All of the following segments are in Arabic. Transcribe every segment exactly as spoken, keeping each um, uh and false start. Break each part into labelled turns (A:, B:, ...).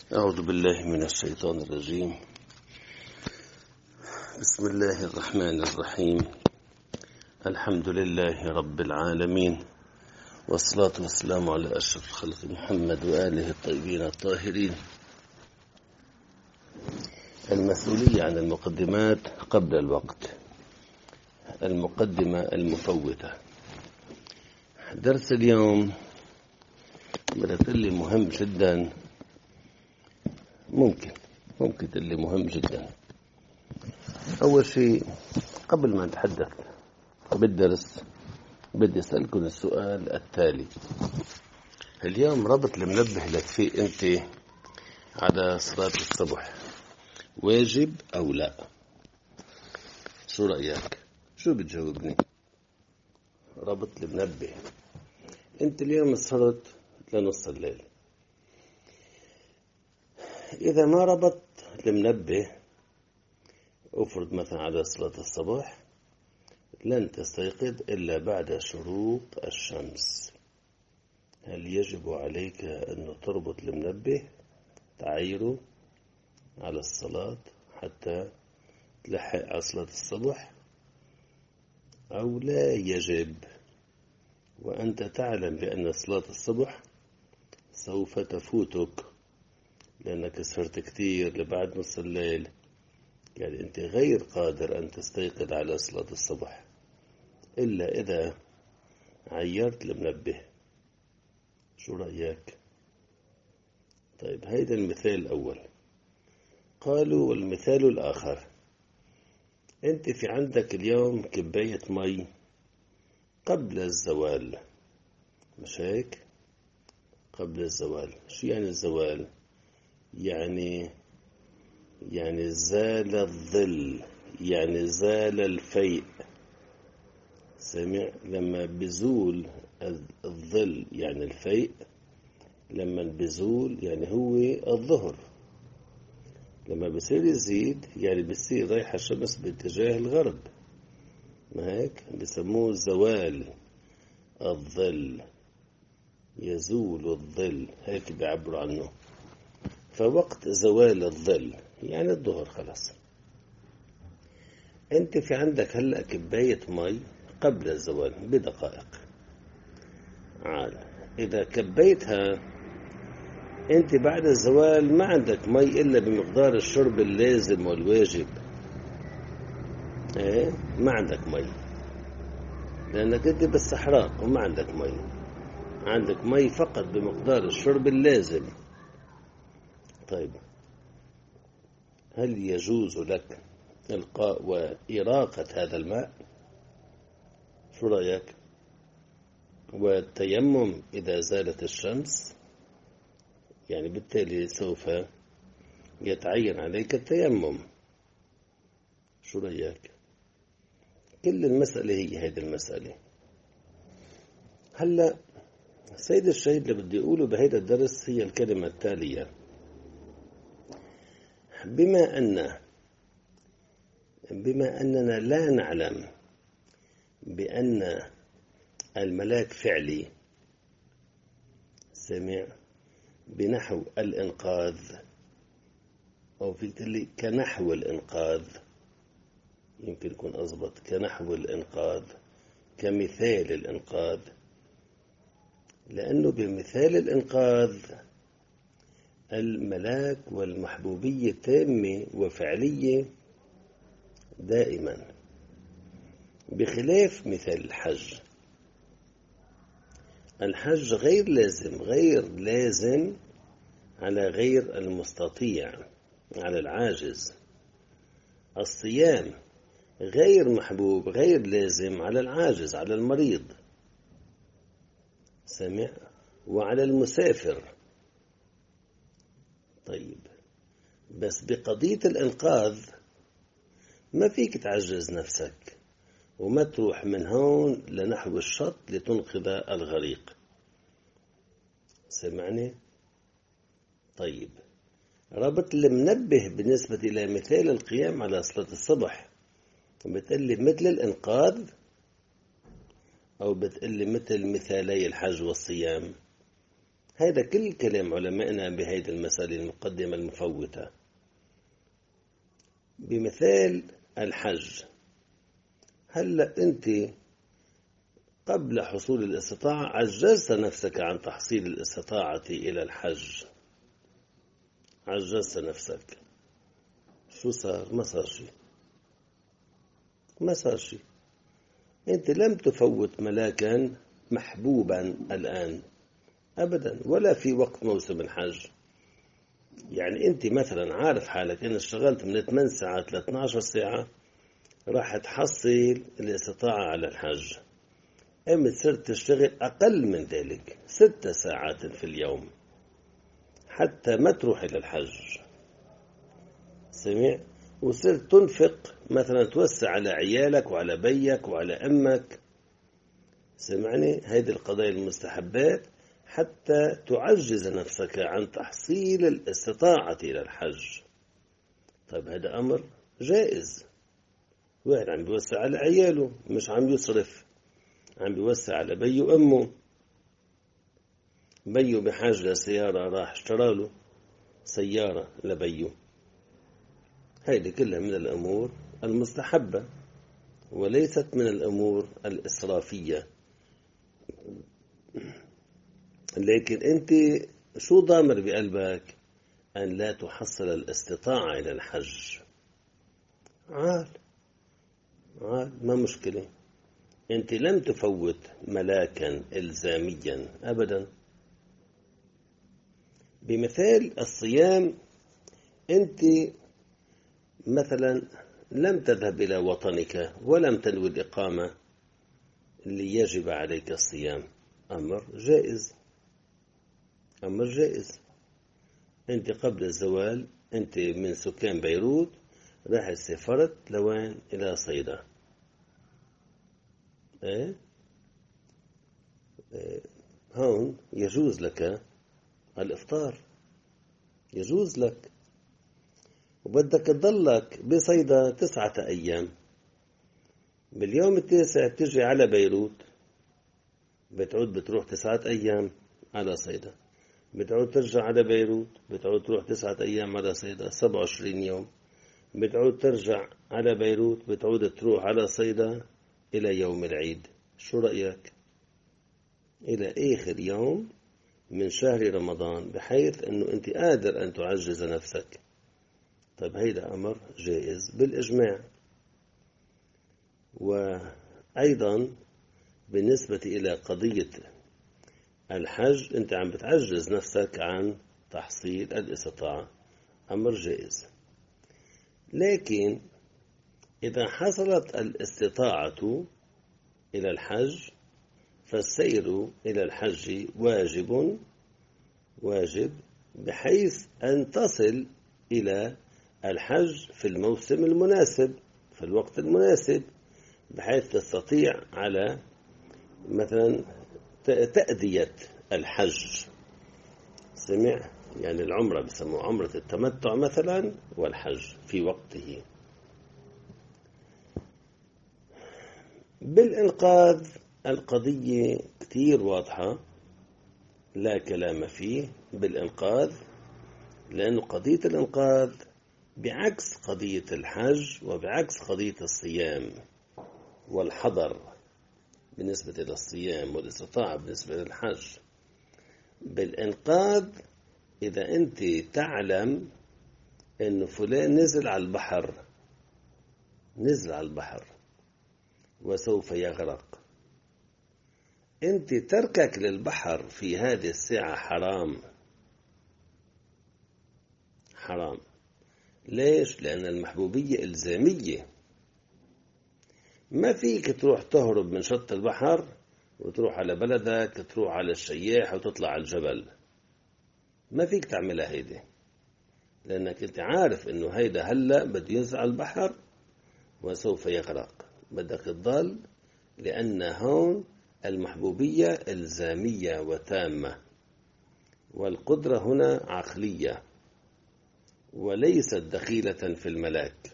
A: أعوذ بالله من الشيطان الرجيم. بسم الله الرحمن الرحيم. الحمد لله رب العالمين، والصلاة والسلام على أشرف الخلق محمد وآله الطيبين الطاهرين. المسؤولية عن المقدمات قبل الوقت، المقدمة المفوتة. درس اليوم بدأ تقلي مهم جدا، ممكن ممكن تقلي مهم جدا. أول شيء قبل ما نتحدث بالدرس بدي أسألكم السؤال التالي: اليوم ربط المنبه لك فيه أنت على صلاة الصبح واجب أو لا؟ شو رأيك؟ شو بتجاوبني؟ ربط المنبه أنت اليوم صرت لنص الليل، إذا ما ربط المنبه أفرض مثلا على صلاة الصباح لن تستيقظ إلا بعد شروق الشمس. هل يجب عليك أن تربط المنبه تعيره على الصلاة حتى تلحق على صلاة الصبح، أو لا يجب وأنت تعلم بأن صلاة الصبح سوف تفوتك لأنك سهرت كتير لبعد نص الليل، يعني أنت غير قادر أن تستيقظ على صلاة الصبح إلا إذا عيرت المنبه؟ شو رأيك؟ طيب، هيدا المثال الأول. قالوا والمثال الآخر: أنت في عندك اليوم كباية مي قبل الزوال، مش هيك؟ قبل الزوال. شو يعني الزوال؟ يعني يعني زال الظل، يعني زال الفيء. سمع؟ لما بزول الظل يعني الفيء، لما بزول يعني هو الظهر، لما بصير يزيد يعني بصير رايحة الشمس باتجاه الغرب، ما هيك؟ بسموه زوال الظل، يزول الظل، هيك بيعبروا عنه. فوقت زوال الظل يعني الظهر خلاص. انت في عندك هلأ كباية مي قبل الزوال بدقائق عال. إذا كبيتها أنت بعد الزوال ما عندك مي إلا بمقدار الشرب اللازم والواجب، إيه؟ ما عندك مي لأنك أنت بالصحراء وما عندك مي، عندك مي فقط بمقدار الشرب اللازم. طيب، هل يجوز لك إلقاء وإراقة هذا الماء؟ شو رأيك؟ والتيمم إذا زالت الشمس، يعني بالتالي سوف يتعين عليك التيمم. شو رأيك؟ كل المسألة هي هذه المسألة. هلأ سيد الشيء اللي بدي أقوله بهذا الدرس هي الكلمة التالية: بما أن بما أننا لا نعلم بأن الملاك فعلي، سمع؟ بنحو الإنقاذ، أو في تلي كنحو الإنقاذ، يمكن يكون أضبط، كنحو الإنقاذ، كمثال الإنقاذ، لأنه بمثال الإنقاذ الملاك والمحبوبية تامة وفعلية دائما، بخلاف مثال الحج. الحج غير لازم غير لازم على غير المستطيع، على العاجز. الصيام غير محبوب غير لازم على العاجز، على المريض، سمع؟ وعلى المسافر. طيب، بس بقضية الإنقاذ ما فيك تعجز نفسك وما تروح من هون لنحو الشط لتنقذ الغريق، سمعني؟ طيب، ربط المنبه بالنسبة إلى مثال القيام على صلاة الصبح بتقلي مثل الإنقاذ أو بتقلي مثل مثالي الحج والصيام؟ هذا كل كلام علمائنا بهذه المسألة المقدمة المفوتة. بمثال الحج، هلأ أنت قبل حصول الاستطاعة عجزت نفسك عن تحصيل الاستطاعة إلى الحج، عجزت نفسك، شو صار؟ ما صار شيء، ما صار شيء. أنت لم تفوت ملاكا محبوبا الآن أبدا، ولا في وقت موسم الحج. يعني أنت مثلا عارف حالك إن اشتغلت من ثمان ساعات ل اثنتي عشرة ساعة راح تحصل الاستطاعة على الحج. أما صرت تشتغل أقل من ذلك ست ساعات في اليوم حتى ما تروح إلى الحج، سمع؟ وصرت تنفق مثلا توسع على عيالك وعلى بيك وعلى أمك، سمعني؟ هذه القضايا المستحبات حتى تعجز نفسك عن تحصيل الاستطاعة إلى الحج. طيب هذا أمر جائز، واحد عم بيوسع على عياله، مش عم يصرف، عم بيوسع على بيه وأمه. بيه بحاجة لسيارة راح اشترى له سيارة لبيه. هذه كلها من الأمور المستحبة وليست من الأمور الإسرافية. لكن أنت شو ضامر بقلبك أن لا تحصل الاستطاعة إلى الحج؟ عال عال ما مشكلة، أنت لم تفوت ملاكا إلزاميا أبدا. بمثال الصيام، أنت مثلا لم تذهب إلى وطنك ولم تنوي الإقامة اللي يجب عليك الصيام، أمر جائز، أمر جائز. أنت قبل الزوال أنت من سكان بيروت راح سافرت لوين؟ إلى صيدا. إيه؟ إيه؟ هون يجوز لك الإفطار، يجوز لك، وبدك تضلك بصيدا تسعة أيام. باليوم التاسع بتجي على بيروت، بتعود بتروح تسعة أيام على صيدا، بتعود ترجع على بيروت، بتعود تروح تسعة أيام على صيدا، سبعة وعشرين يوم، بتعود ترجع على بيروت، بتعود تروح على صيدا إلى يوم العيد. شو رأيك؟ إلى آخر يوم من شهر رمضان، بحيث أنه أنت قادر أن تعجز نفسك. طيب هيدا أمر جائز بالإجماع. وأيضا بالنسبة إلى قضية الحج، أنت عم بتعجز نفسك عن تحصيل الاستطاعة، أمر جائز. لكن إذا حصلت الاستطاعة إلى الحج فالسير إلى الحج واجب واجب بحيث أن تصل إلى الحج في الموسم المناسب، في الوقت المناسب، بحيث تستطيع على مثلا تأدية الحج. سمع؟ يعني العمرة بسموه عمرة التمتع مثلا، والحج في وقته. بالإنقاذ القضية كتير واضحة، لا كلام فيه بالإنقاذ، لأن قضية الإنقاذ بعكس قضية الحج وبعكس قضية الصيام والحضر بالنسبة للصيام والاستطاعة بالنسبة للحج. بالإنقاذ إذا أنت تعلم أن فلان نزل على البحر، نزل على البحر وسوف يغرق، أنت تركك للبحر في هذه الساعة حرام، حرام. ليش؟ لأن المحبوبية إلزامية. ما فيك تروح تهرب من شط البحر وتروح على بلدك، تروح على الشياح وتطلع على الجبل، ما فيك تعملها هيدي، لأنك أنت عارف أنه هيدا هلأ بده ينزل على البحر وسوف يغرق، بدك تضل، لأن هون المحبوبية إلزامية وتامة، والقدرة هنا عقلية وليست دخيلة في الملاك.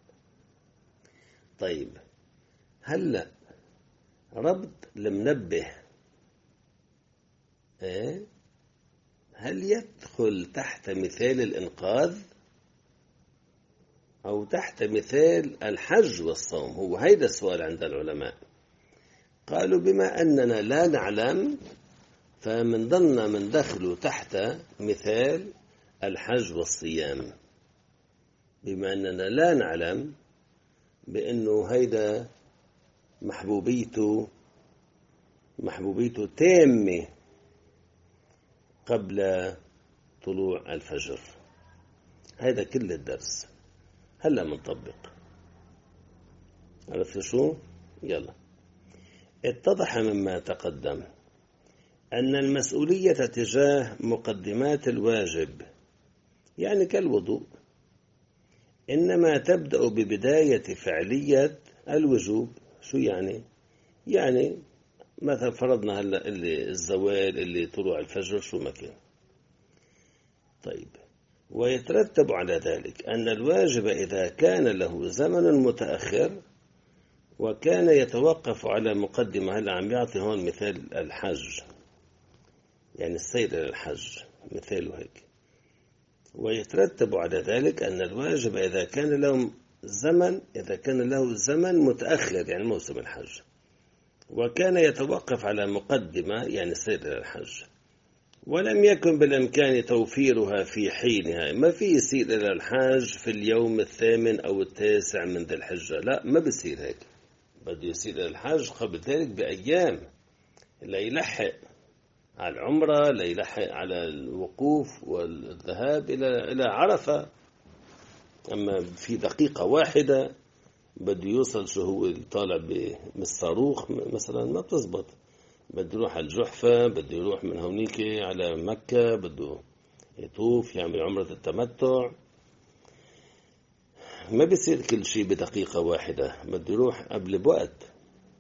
A: طيب هلأ ربط المنبه، إيه؟ هل يدخل تحت مثال الإنقاذ أو تحت مثال الحج والصوم؟ هو هيدا السؤال عند العلماء. قالوا بما أننا لا نعلم فمن ضمن من دخلوا تحت مثال الحج والصيام، بما أننا لا نعلم بأنه هيدا محبوبيته محبوبيته تامة قبل طلوع الفجر. هذا كل الدرس. هلا منطبق. عرفت شو؟ يلا. اتضح مما تقدم أن المسؤولية تجاه مقدمات الواجب، يعني كالوضوء، إنما تبدأ ببداية فعلية الوجوب. شو يعني؟ يعني مثلا فرضنا هلا اللي الزوال اللي طلوع الفجر شو ما كان. طيب، ويترتب على ذلك أن الواجب إذا كان له زمن متأخر وكان يتوقف على مقدمة، هلا عم يعطي هون مثال الحج، يعني السير إلى الحج مثاله هيك. ويترتب على ذلك أن الواجب إذا كان له زمن إذا كان له زمن متأخر، يعني موسم الحج، وكان يتوقف على مقدمة، يعني السير إلى الحج، ولم يكن بالإمكان توفيرها في حينها. ما في يصير إلى الحج في اليوم الثامن أو التاسع من ذي الحجة، لا، ما بصير هيك. بده يصير إلى الحج قبل ذلك بأيام، لا يلحق على العمرة، لا يلحق على الوقوف والذهاب إلى إلى عرفة. أما في دقيقة واحدة بده يوصل، شو هو طالع بالصاروخ مثلا، ما بتزبط. بده يروح على الجحفة، بده يروح من هونيك على مكة، بده يطوف يعمل عمرة التمتع. ما بيصير كل شيء بدقيقة واحدة، بده يروح قبل بوقت.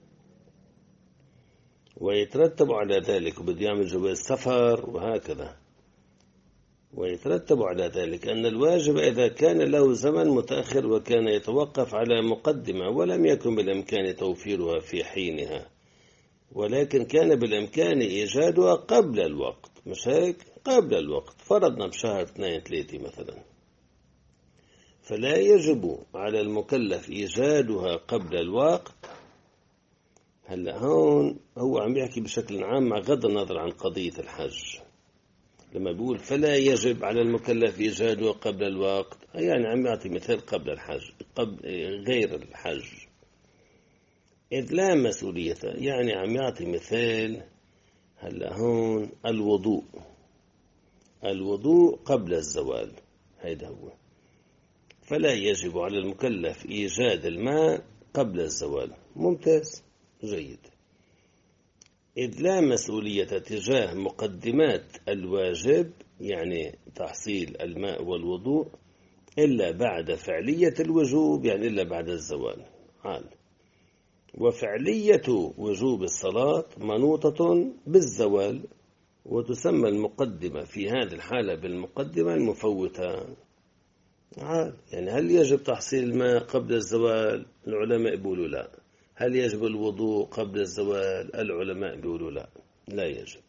A: ويترتب على ذلك وبده يعمل جواز سفر وهكذا. ويترتب على ذلك أن الواجب إذا كان له زمن متأخر وكان يتوقف على مقدمة ولم يكن بالإمكان توفيرها في حينها، ولكن كان بالإمكان إيجادها قبل الوقت، مش هيك؟ قبل الوقت، فرضنا بشهر اثنين ثلاثة مثلا، فلا يجب على المكلف إيجادها قبل الوقت. هلا هون هو عم يحكي بشكل عام مع غض النظر عن قضية الحج. لما بيقول فلا يجب على المكلف إيجادها قبل الوقت، يعني عم يعطي مثال قبل الحج، قبل غير الحج، إذ لا مسؤولية. يعني عم يعطي مثال هلا هون الوضوء الوضوء قبل الزوال، هيدا هو. فلا يجب على المكلف إيجاد الماء قبل الزوال. ممتاز، جيد. إذ لا مسؤولية تجاه مقدمات الواجب، يعني تحصيل الماء والوضوء، إلا بعد فعلية الوجوب، يعني إلا بعد الزوال. عال. وفعلية وجوب الصلاة منوطة بالزوال، وتسمى المقدمة في هذه الحالة بالمقدمة المفوتة. عال. يعني هل يجب تحصيل الماء قبل الزوال؟ العلماء بيقولوا لا. هل يجب الوضوء قبل الزوال؟ العلماء بيقولوا لا، لا يجب.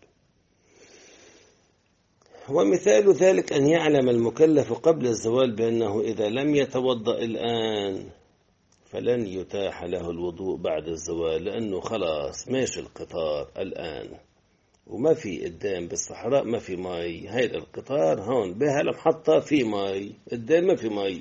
A: ومثال ذلك أن يعلم المكلف قبل الزوال بأنه إذا لم يتوضأ الآن فلن يتاح له الوضوء بعد الزوال، لأنه خلاص ماشي القطار الآن وما في قدام بالصحراء، ما في ماء. هيدا القطار هون بهالمحطة في ماء، قدام ما في ماء،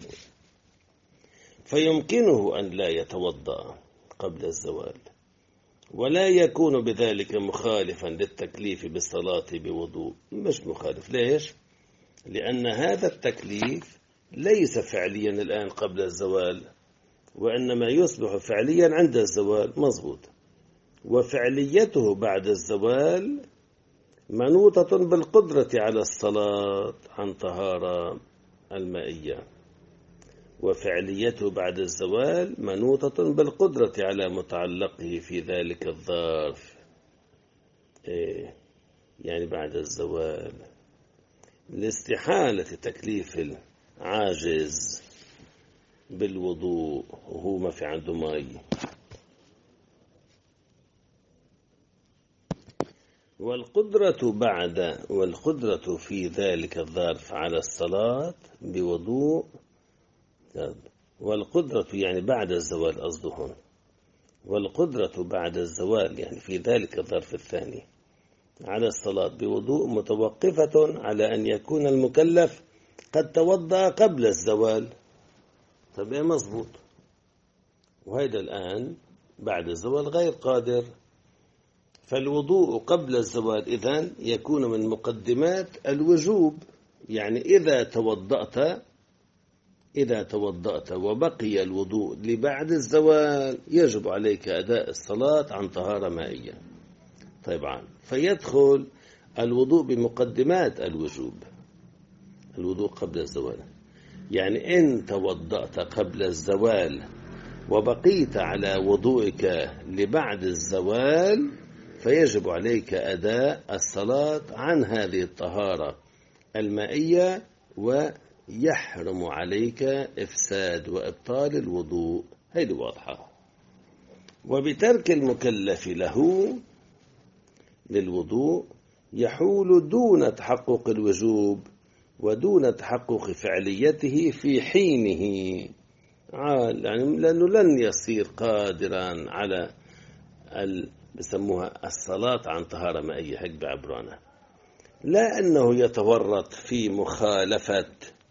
A: فيمكنه أن لا يتوضأ قبل الزوال، ولا يكون بذلك مخالفا للتكليف بالصلاة بوضوء. مش مخالف. ليش؟ لأن هذا التكليف ليس فعليا الآن قبل الزوال، وإنما يصبح فعليا عند الزوال. مضبوط. وفعليته بعد الزوال منوطة بالقدرة على الصلاة عن طهارة المائية. وفعليته بعد الزوال منوطة بالقدرة على متعلقه في ذلك الظرف. إيه؟ يعني بعد الزوال لاستحالة تكليف العاجز بالوضوء وهو ما في عنده ماء. والقدرة بعد والقدرة في ذلك الظرف على الصلاة بوضوء، والقدرة يعني بعد الزوال قصدهم، والقدرة بعد الزوال يعني في ذلك الظرف الثاني على الصلاة بوضوء متوقفة على أن يكون المكلف قد توضأ قبل الزوال. طب إيه مظبوط، وهذا الآن بعد الزوال غير قادر، فالوضوء قبل الزوال إذن يكون من مقدمات الوجوب. يعني إذا توضأت إذا توضأت وبقي الوضوء لبعد الزوال يجب عليك أداء الصلاة عن طهارة مائية. طبعا فيدخل الوضوء بمقدمات الوجوب، الوضوء قبل الزوال. يعني إن توضأت قبل الزوال وبقيت على وضوئك لبعد الزوال فيجب عليك أداء الصلاة عن هذه الطهارة المائية، ويحرم عليك إفساد وإبطال الوضوء. هذه واضحة. وبترك المكلف له للوضوء يحول دون تحقق الوجوب ودون تحقق فعليته في حينه، يعني لأنه لن يصير قادرا على ال... بسموها الصلاة عن طهارة مائية، هيك بعبرانها. لا أنه يتورط في مخالفة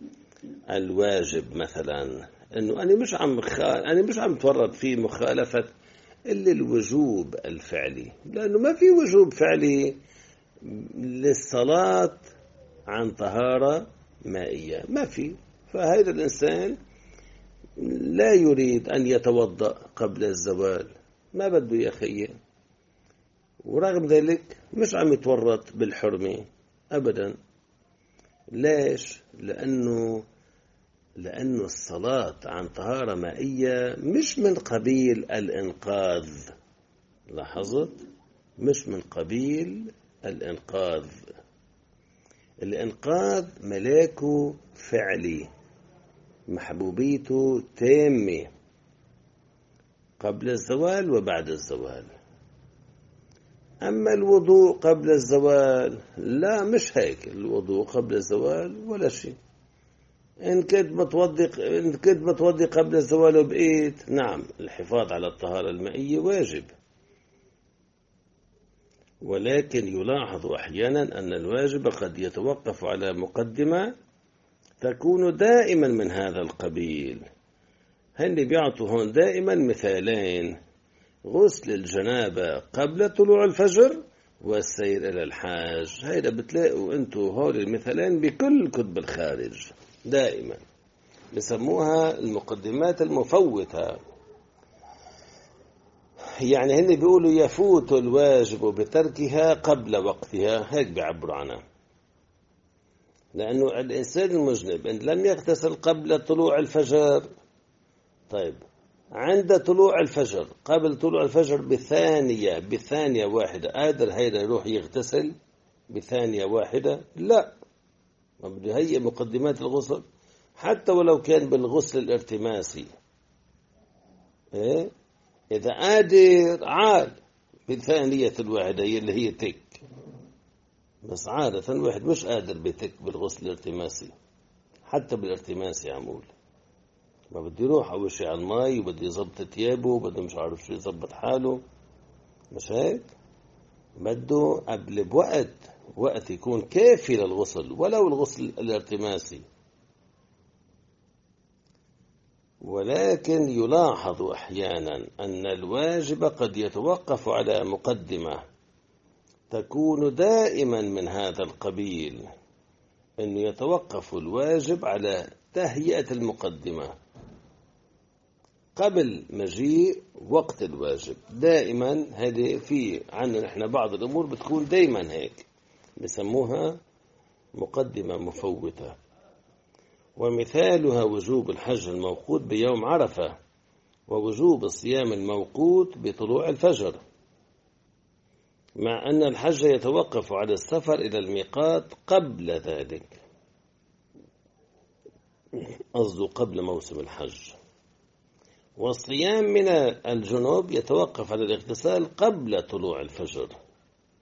A: الواجب مثلا، أنه أنا مش عم خال... أنا مش عم تورط في مخالفة إلا الوجوب الفعلي، لأنه ما في وجوب فعلي للصلاة عن طهارة مائية، ما في. فهذا الإنسان لا يريد أن يتوضأ قبل الزوال، ما بده يا أخي، ورغم ذلك مش عم يتورط بالحرمة أبدا. ليش؟ لأنه لأنه الصلاة عن طهارة مائية مش من قبيل الإنقاذ. لاحظت؟ مش من قبيل الإنقاذ. الإنقاذ ملاكه فعلي، محبوبيته تامة قبل الزوال وبعد الزوال. أما الوضوء قبل الزوال لا، مش هيك. الوضوء قبل الزوال ولا شيء. إن كنت متوضي إن كنت متوضي قبل الزوال وبقيت، نعم الحفاظ على الطهارة المائية واجب، ولكن يلاحظ أحيانا أن الواجب قد يتوقف على مقدمة تكون دائما من هذا القبيل. هن بيعطوا هون دائما مثالين: غسل الجنابة قبل طلوع الفجر والسير إلى الحاج. هيدا بتلاقوا أنتوا هول المثالين بكل كتب الخارج دائما، بسموها المقدمات المفوتة. يعني هن بيقولوا يفوت الواجب بتركها قبل وقتها، هيك بيعبروا عنها. لأنه الإنسان المذنب إن لم يغتسل قبل طلوع الفجر، طيب عند طلوع الفجر قبل طلوع الفجر بثانية بثانية واحدة قادر هيدا يروح يغتسل بثانية واحدة؟ لا، ما بده يهيئ مقدمات الغسل، حتى ولو كان بالغسل الارتماسي. إيه؟ إذا قادر عاد بثانية الواحدة اللي هي تك، بس عادة الواحد مش قادر بتك بالغسل الارتماسي، حتى بالارتماسي عمول ما بده يروح أول شيء على الماء وبده يظبط ثيابه وبده مش عارف شو يظبط حاله، مش هيك؟ بده قبل بوقت وقت يكون كافي للغسل، ولو الغسل الارتماسي. ولكن يلاحظ أحيانا أن الواجب قد يتوقف على مقدمة تكون دائما من هذا القبيل، أن يتوقف الواجب على تهيئة المقدمة قبل مجيء وقت الواجب. دائما هذه في عنا نحن بعض الأمور بتكون دائما هيك، بسموها مقدمة مفوتة. ومثالها وجوب الحج الموقوت بيوم عرفة، ووجوب الصيام الموقوت بطلوع الفجر، مع أن الحج يتوقف على السفر إلى الميقات قبل ذلك، قصده قبل موسم الحج. والصيام من الجنوب يتوقف على الاغتسال قبل طلوع الفجر.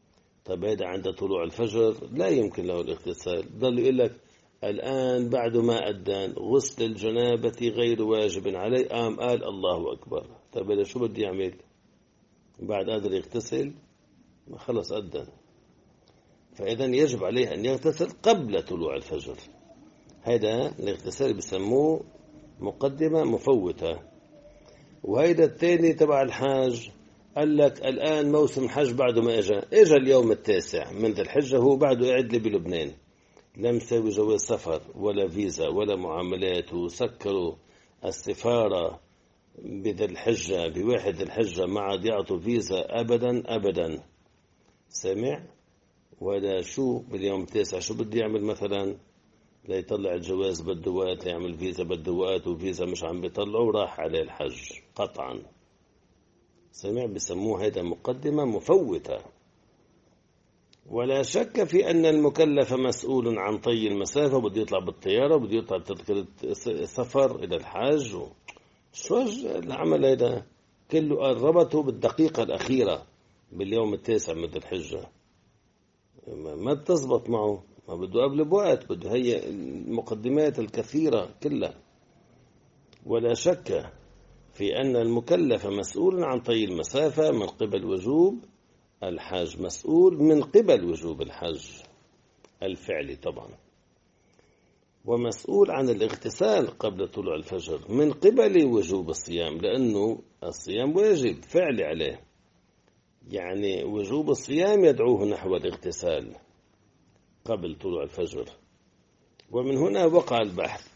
A: طيب هذا عند طلوع الفجر لا يمكن له الاغتسال، ضل يقول لك الآن بعد ما أذن غسل الجنابة غير واجب عليه، قام قال الله أكبر. طيب هذا شو بدي يعمل بعد قادر يغتسل؟ ما خلص أذن، فإذا يجب عليه أن يغتسل قبل طلوع الفجر. هذا الاغتسال بسموه مقدمة مفوتة. وهيدا الثاني تبع الحاج قال لك الآن موسم الحج بعد ما إجا إجا اليوم التاسع من ذي الحجة، هو بعده قاعد لي بلبنان، لم يسوي جواز سفر ولا فيزا ولا معاملات، وسكروا السفارة بذي الحجة بواحد ذي الحجة ما عاد يعطوا فيزا أبدا أبدا. سمع؟ وهذا شو باليوم التاسع شو بده يعمل مثلا؟ لا يطلع الجواز بده وقت، يعمل فيزا بده وقت، وفيزا مش عم بيطلعه وراح عليه الحج قطعا. سمع؟ بسموه هذا مقدمة مفوتة. ولا شك في أن المكلف مسؤول عن طي المسافة، بده يطلع بالطيارة وبده يطلع تذكرة سفر إلى الحج. شو العمل هذا كله ربطه بالدقيقة الأخيرة باليوم التاسع من ذي الحجة، ما بتزبط معه، ما بده قبل بوقت، بده هي المقدمات الكثيرة كلها. ولا شك في أن المكلف مسؤول عن طي المسافة من قبل وجوب الحج، مسؤول من قبل وجوب الحج الفعلي طبعا، ومسؤول عن الاغتسال قبل طلوع الفجر من قبل وجوب الصيام، لأنه الصيام واجب فعلي عليه، يعني وجوب الصيام يدعوه نحو الاغتسال قبل طلوع الفجر. ومن هنا وقع البحث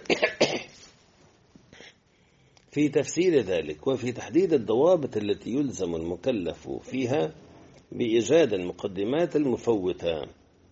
A: في تفسير ذلك وفي تحديد الضوابط التي يلزم المكلف فيها بإيجاد المقدمات المفوتة.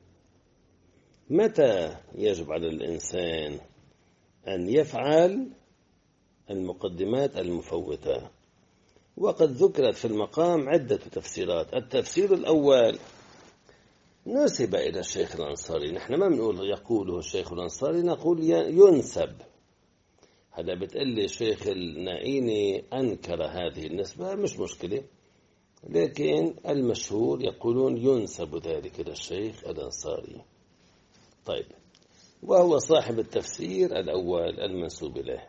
A: متى يجب على الإنسان أن يفعل المقدمات المفوتة؟ وقد ذكرت في المقام عدة تفسيرات. التفسير الأول نسب إلى الشيخ الأنصاري، نحن ما بنقول يقوله الشيخ الأنصاري، نقول ينسب. هذا بتقلي الشيخ النائيني أنكر هذه النسبة، مش مشكلة، لكن المشهور يقولون ينسب ذلك إلى الشيخ الأنصاري. طيب، وهو صاحب التفسير الأول المنسوب إليه.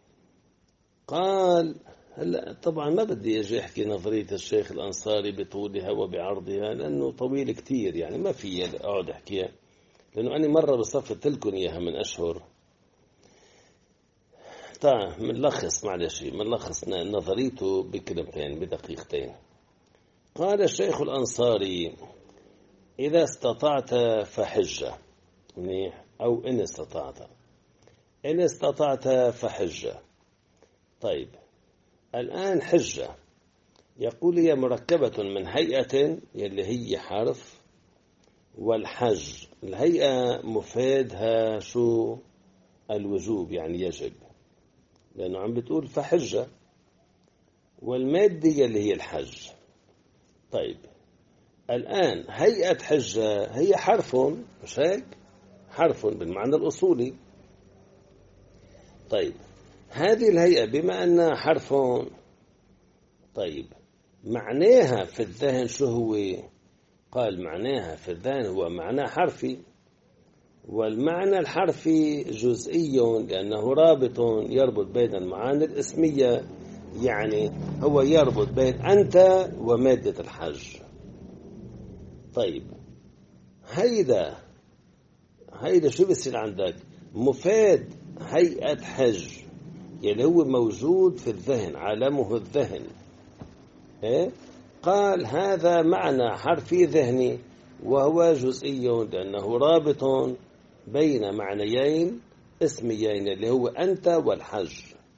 A: قال هلا طبعا ما بدي أجي أحكي نظرية الشيخ الأنصاري بطولها وبعرضها لأنه طويل كتير، يعني ما في أقعد أحكيها، لأنه أنا مرة بصفت لكم إياها من أشهر. طيب منلخص معلش منلخص نظريته بكلمتين بدقيقتين. قال الشيخ الأنصاري إذا استطعت فحجة، منيح، أو إن استطعت، إن استطعت فحجة. طيب الآن حجة يقول هي مركبة من هيئة يلي هي حرف، والحج الهيئة مفادها شو؟ الوجوب، يعني يجب، لأنه عم بتقول فحجة، والمادية اللي هي الحج. طيب الآن هيئة حجة هي حرف، مش هيك؟ حرف بالمعنى الأصولي. طيب هذه الهيئة بما أنها حرف، طيب معناها في الذهن شو هو؟ قال معناها في الذهن هو معنى حرفي، والمعنى الحرفي جزئي لأنه رابط يربط بين المعاني الاسمية، يعني هو يربط بين أنت ومادة الحج. طيب هيدا هيدا شو بيصير عندك؟ مفاد هيئة حج يلي هو موجود في الذهن، عالمه الذهن. إيه؟ قال هذا معنى حرفي ذهني وهو جزئي لأنه رابط بين معنيين اسميين اللي هو أنت والحج.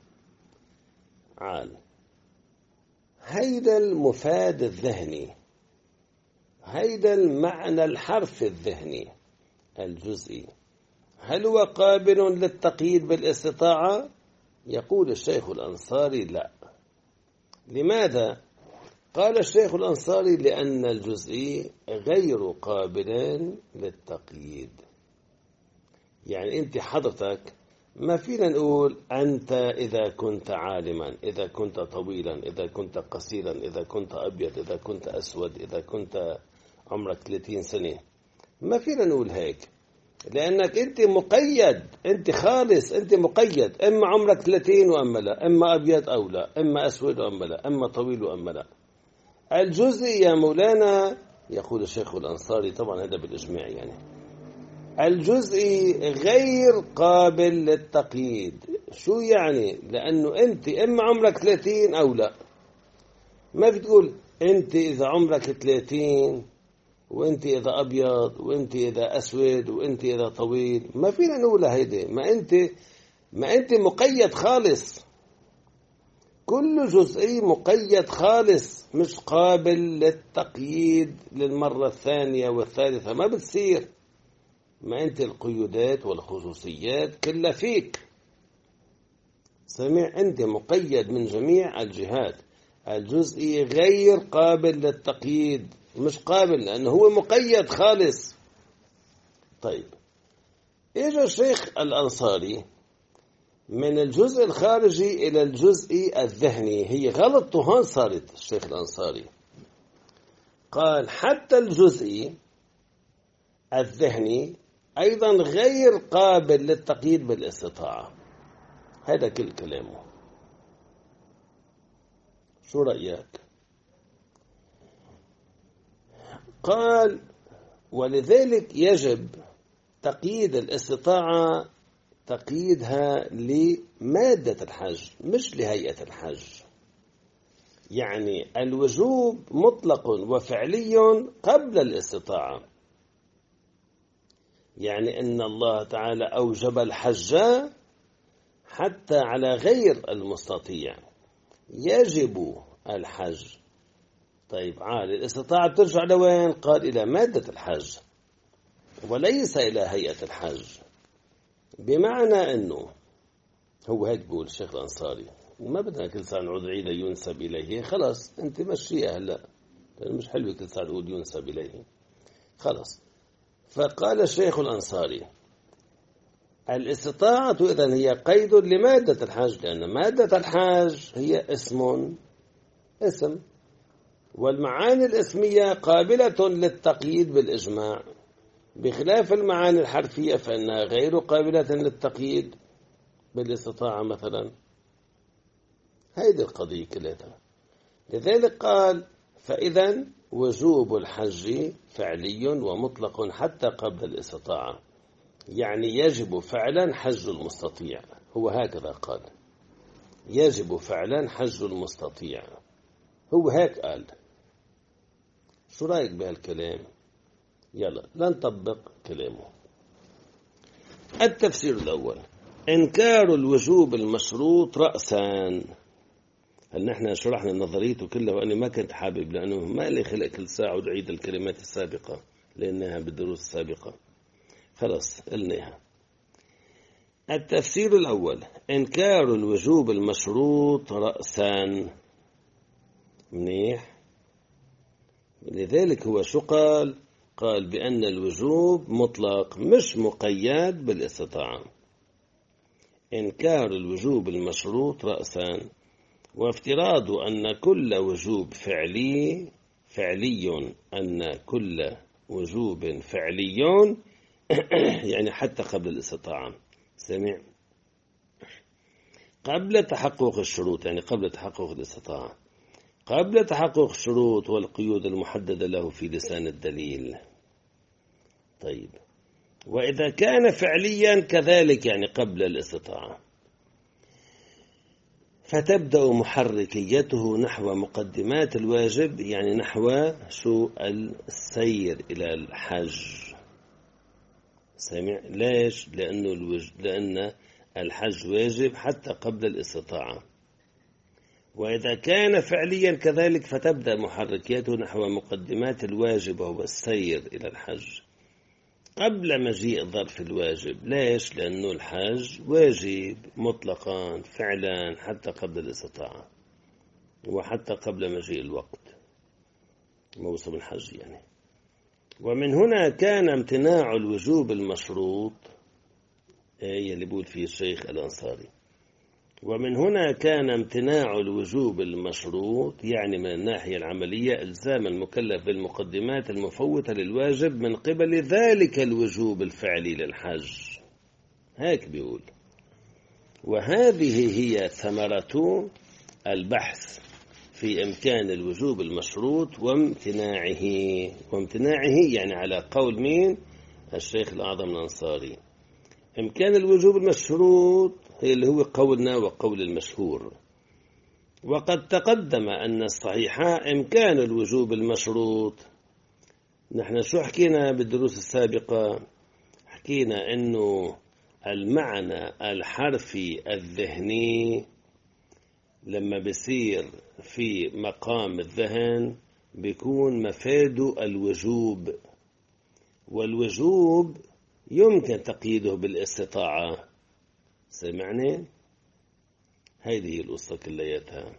A: عال هيدا المفاد الذهني، هيدا المعنى الحرف الذهني الجزئي، هل هو قابل للتقييد بالاستطاعة؟ يقول الشيخ الأنصاري لا. لماذا؟ قال الشيخ الأنصاري لأن الجزئي غير قابل للتقييد. يعني أنت حضرتك ما فينا نقول أنت إذا كنت عالما، إذا كنت طويلا، إذا كنت قصيرا، إذا كنت أبيض، إذا كنت أسود، إذا كنت عمرك ثلاثين سنة، ما فينا نقول هيك، لأنك أنت مقيد، أنت خالص، أنت مقيد، إما عمرك ثلاثين وأما لا، إما أبيض أو لا، إما أسود وأما لا، إما طويل وأما لا. الجزئي يا مولانا، يقول الشيخ الأنصاري، طبعا هذا بالإجماع يعني، الجزئي غير قابل للتقييد. شو يعني؟ لأنه أنت إما عمرك ثلاثين أو لا. ما بتقول أنت إذا عمرك ثلاثين وأنت إذا أبيض وأنت إذا أسود وأنت إذا طويل، ما فينا نقول هيدا. ما أنت ما أنت مقيد خالص، كل جزئي مقيد خالص، مش قابل للتقييد للمرة الثانية والثالثة، ما بتصير. ما أنت القيودات والخصوصيات كلها فيك، سمع؟ أنت مقيد من جميع الجهات. الجزئي غير قابل للتقييد، مش قابل لأنه هو مقيد خالص. طيب، إجا الشيخ الأنصاري من الجزء الخارجي إلى الجزء الذهني. هي غلط هون صارت. الشيخ الأنصاري قال حتى الجزء الذهني أيضا غير قابل للتقييد بالاستطاعة. هذا كل كلامه. شو رأيك؟ قال ولذلك يجب تقييد الاستطاعة، تقييدها لمادة الحج مش لهيئة الحج. يعني الوجوب مطلق وفعلي قبل الاستطاعة. يعني إن الله تعالى أوجب الحج حتى على غير المستطيع، يجب الحج. طيب عال الاستطاعة بترجع لوين؟ قال إلى مادة الحج وليس إلى هيئة الحج. بمعنى أنه هو هيك بقول الشيخ الأنصاري، وما بدنا كل ساعة نعود عيدا ينسب إليه. خلاص أنت مشيها هلا، لأنه مش حلوة كل ساعة نقول ينسب إليه. خلاص. فقال الشيخ الأنصاري الاستطاعة إذن هي قيد لمادة الحج، لأن مادة الحج هي اسم اسم والمعاني الاسمية قابلة للتقييد بالإجماع، بخلاف المعاني الحرفية فإنها غير قابلة للتقييد بالاستطاعة مثلا. هذه القضية كلها. لذلك قال فإذا وجوب الحج فعلي ومطلق حتى قبل الاستطاعة، يعني يجب فعلا حج المستطيع. هو هكذا قال، يجب فعلا حج المستطيع، هو هيك قال. شو رأيك بهالكلام؟ يلا لنطبق كلامه. التفسير الأول: إنكار الوجوب المشروط رأسا. هل نحن شرحنا نظريته كلها وأنا ما كنت حابب، لأنه ما لي خلق كل ساعة أعيد الكلمات السابقة لأنها بالدروس السابقة. خلاص قلناها. التفسير الأول: إنكار الوجوب المشروط رأسا. منيح. لذلك هو شو قال؟ قال بأن الوجوب مطلق مش مقيد بالاستطاعة. إنكار الوجوب المشروط رأسا، وافتراض أن كل وجوب فعلي فعلي أن كل وجوب فعلي يعني حتى قبل الاستطاعة. سمع؟ قبل تحقق الشروط، يعني قبل تحقق الاستطاعة، قبل تحقق الشروط والقيود المحددة له في لسان الدليل. طيب، وإذا كان فعليا كذلك يعني قبل الاستطاعة، فتبدأ محركيته نحو مقدمات الواجب، يعني نحو شو؟ السير إلى الحج. سمع؟ ليش؟ لأنه الوج... لأن الحج واجب حتى قبل الاستطاعة. وإذا كان فعليا كذلك فتبدأ محركيته نحو مقدمات الواجب وهو السير إلى الحج قبل مجيء ظرف الواجب. ليش؟ لأنه الحج واجب مطلقا فعلا حتى قبل الاستطاعة وحتى قبل مجيء الوقت موسم الحج يعني. ومن هنا كان امتناع الوجوب المشروط، هي اللي بيقول فيه الشيخ الأنصاري، ومن هنا كان امتناع الوجوب المشروط يعني من الناحية العملية إلزام المكلف بالمقدمات المفوتة للواجب من قبل ذلك الوجوب الفعلي للحج. هيك بيقول. وهذه هي ثمرة البحث في إمكان الوجوب المشروط وامتناعه. وامتناعه يعني على قول مين؟ الشيخ الأعظم الأنصاري. إمكان الوجوب المشروط هي اللي هو قولنا وقول المشهور. وقد تقدم أن الصحيح إمكان الوجوب المشروط. نحن شو حكينا بالدروس السابقة؟ حكينا أنه المعنى الحرفي الذهني لما بيصير في مقام الذهن بيكون مفاده الوجوب، والوجوب يمكن تقييده بالاستطاعة. سمعني؟ هذه القصة كلياتها.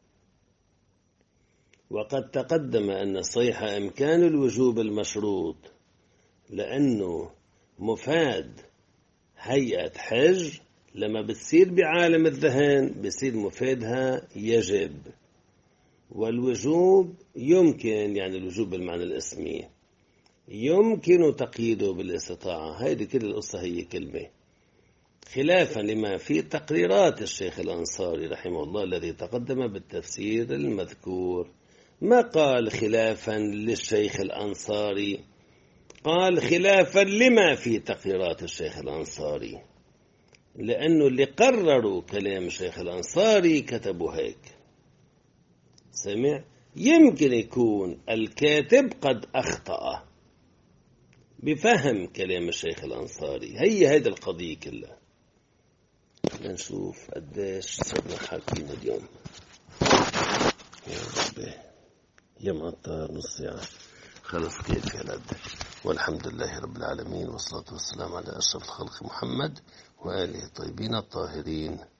A: وقد تقدم أن الصحيح إمكان الوجوب المشروط لأنه مفاد هيئة حج لما بتصير بعالم الذهن بصير مفادها يجب، والوجوب يمكن يعني الوجوب بالمعنى الاسمي يمكن تقييده بالاستطاعة. هذه كل القصة هي كلمة، خلافا لما في تقريرات الشيخ الأنصاري رحمه الله الذي تقدم بالتفسير المذكور. ما قال خلافا للشيخ الأنصاري، قال خلافا لما في تقريرات الشيخ الأنصاري، لأنه اللي قرروا كلام الشيخ الأنصاري كتبوا هيك. سمع؟ يمكن يكون الكاتب قد أخطأ بفهم كلام الشيخ الأنصاري. هي هذه القضية كلها. نشوف قديش صرنا حاكين اليوم. يا ربي يا مطر نص ساعة خلص كيف يا لد. والحمد لله رب العالمين، والصلاة والسلام على أشرف الخلق محمد وآله الطيبين الطاهرين.